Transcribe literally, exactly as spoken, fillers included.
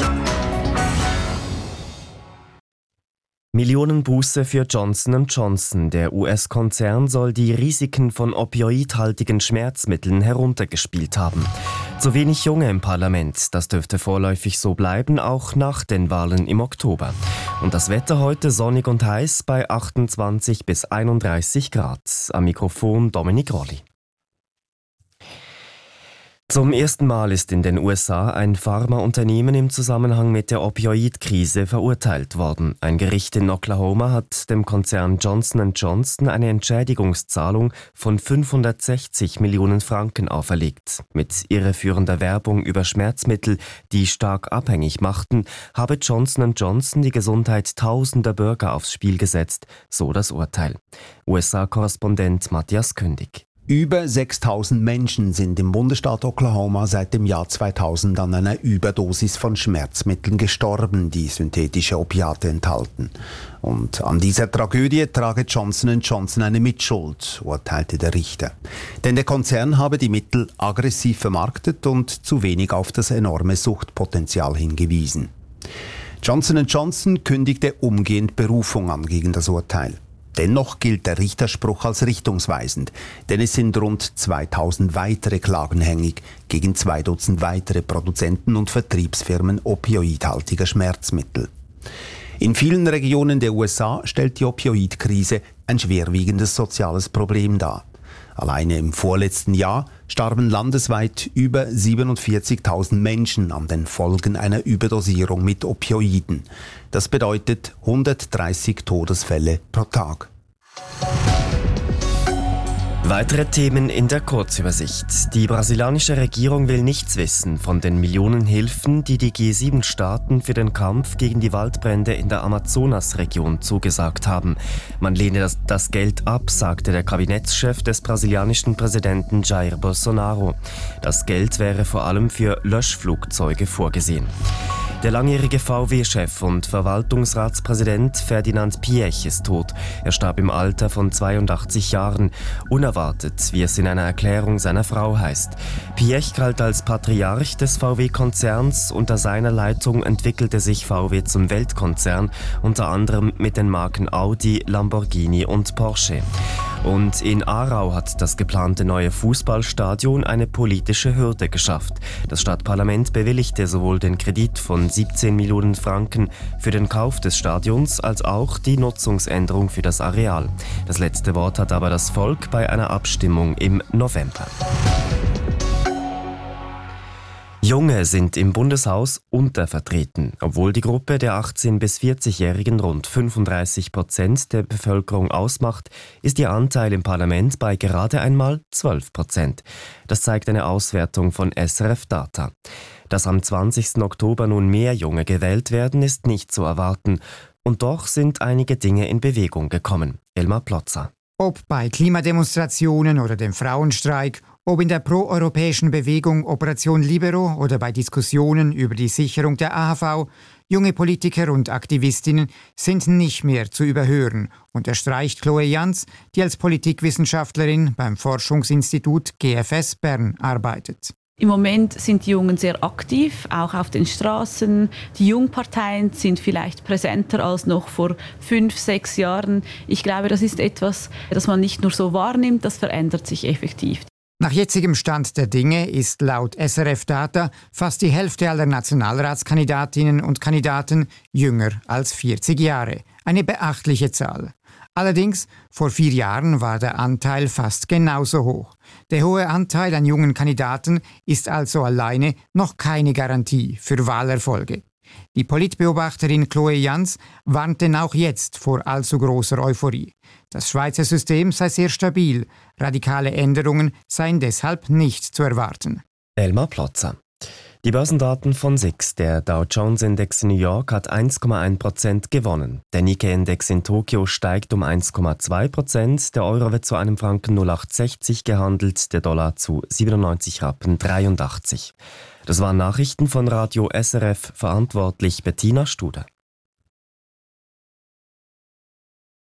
Millionenbuße für Johnson und Johnson. Der U S-Konzern soll die Risiken von opioidhaltigen Schmerzmitteln heruntergespielt haben. Zu wenig Junge im Parlament. Das dürfte vorläufig so bleiben, auch nach den Wahlen im Oktober. Und das Wetter heute sonnig und heiß bei achtundzwanzig bis einunddreißig Grad. Am Mikrofon Dominik Rolli. Zum ersten Mal ist in den U S A ein Pharmaunternehmen im Zusammenhang mit der Opioidkrise verurteilt worden. Ein Gericht in Oklahoma hat dem Konzern Johnson und Johnson eine Entschädigungszahlung von fünfhundertsechzig Millionen Franken auferlegt. Mit irreführender Werbung über Schmerzmittel, die stark abhängig machten, habe Johnson und Johnson die Gesundheit tausender Bürger aufs Spiel gesetzt, so das Urteil. U S A-Korrespondent Matthias Kündig. Über sechstausend Menschen sind im Bundesstaat Oklahoma seit dem Jahr zweitausend an einer Überdosis von Schmerzmitteln gestorben, die synthetische Opiate enthalten. Und an dieser Tragödie trage Johnson und Johnson eine Mitschuld, urteilte der Richter. Denn der Konzern habe die Mittel aggressiv vermarktet und zu wenig auf das enorme Suchtpotenzial hingewiesen. Johnson und Johnson kündigte umgehend Berufung an gegen das Urteil. Dennoch gilt der Richterspruch als richtungsweisend, denn es sind rund zweitausend weitere Klagen hängig gegen zwei Dutzend weitere Produzenten und Vertriebsfirmen opioidhaltiger Schmerzmittel. In vielen Regionen der U S A stellt die Opioidkrise ein schwerwiegendes soziales Problem dar. Alleine im vorletzten Jahr starben landesweit über siebenundvierzigtausend Menschen an den Folgen einer Überdosierung mit Opioiden. Das bedeutet hundertdreißig Todesfälle pro Tag. Weitere Themen in der Kurzübersicht. Die brasilianische Regierung will nichts wissen von den Millionenhilfen, die die G sieben Staaten für den Kampf gegen die Waldbrände in der Amazonasregion zugesagt haben. Man lehne das, das Geld ab, sagte der Kabinettschef des brasilianischen Präsidenten Jair Bolsonaro. Das Geld wäre vor allem für Löschflugzeuge vorgesehen. Der langjährige V W-Chef und Verwaltungsratspräsident Ferdinand Piëch ist tot. Er starb im Alter von zweiundachtzig Jahren. Unerwartet, wie es in einer Erklärung seiner Frau heißt. Piëch galt als Patriarch des V W-Konzerns. Unter seiner Leitung entwickelte sich V W zum Weltkonzern, unter anderem mit den Marken Audi, Lamborghini und Porsche. Und in Aarau hat das geplante neue Fußballstadion eine politische Hürde geschafft. Das Stadtparlament bewilligte sowohl den Kredit von siebzehn Millionen Franken für den Kauf des Stadions als auch die Nutzungsänderung für das Areal. Das letzte Wort hat aber das Volk bei einer Abstimmung im November. Junge sind im Bundeshaus untervertreten. Obwohl die Gruppe der achtzehn- bis vierzig-Jährigen rund fünfunddreißig Prozent der Bevölkerung ausmacht, ist ihr Anteil im Parlament bei gerade einmal zwölf Prozent. Das zeigt eine Auswertung von S R F Data. Dass am zwanzigsten Oktober nun mehr Junge gewählt werden, ist nicht zu erwarten. Und doch sind einige Dinge in Bewegung gekommen. Elmar Plotzer. Ob bei Klimademonstrationen oder dem Frauenstreik, ob in der proeuropäischen Bewegung Operation Libero oder bei Diskussionen über die Sicherung der A H V, junge Politiker und Aktivistinnen sind nicht mehr zu überhören, unterstreicht Chloe Jans, die als Politikwissenschaftlerin beim Forschungsinstitut G F S Bern arbeitet. Im Moment sind die Jungen sehr aktiv, auch auf den Straßen. Die Jungparteien sind vielleicht präsenter als noch vor fünf, sechs Jahren. Ich glaube, das ist etwas, das man nicht nur so wahrnimmt, das verändert sich effektiv. Nach jetzigem Stand der Dinge ist laut S R F Data fast die Hälfte aller Nationalratskandidatinnen und Kandidaten jünger als vierzig Jahre. Eine beachtliche Zahl. Allerdings, vor vier Jahren war der Anteil fast genauso hoch. Der hohe Anteil an jungen Kandidaten ist also alleine noch keine Garantie für Wahlerfolge. Die Politbeobachterin Chloe Jans warnt denn auch jetzt vor allzu großer Euphorie. Das Schweizer System sei sehr stabil, radikale Änderungen seien deshalb nicht zu erwarten. Elmar Plotzer. Die Börsendaten von S I X. Der Dow Jones Index in New York hat eins Komma eins Prozent gewonnen. Der Nikkei-Index in Tokio steigt um eins Komma zwei Prozent. Der Euro wird zu einem Franken null Komma achtundsechzig gehandelt, der Dollar zu siebenundneunzig Rappen dreiundachtzig. Das waren Nachrichten von Radio S R F, verantwortlich Bettina Studer.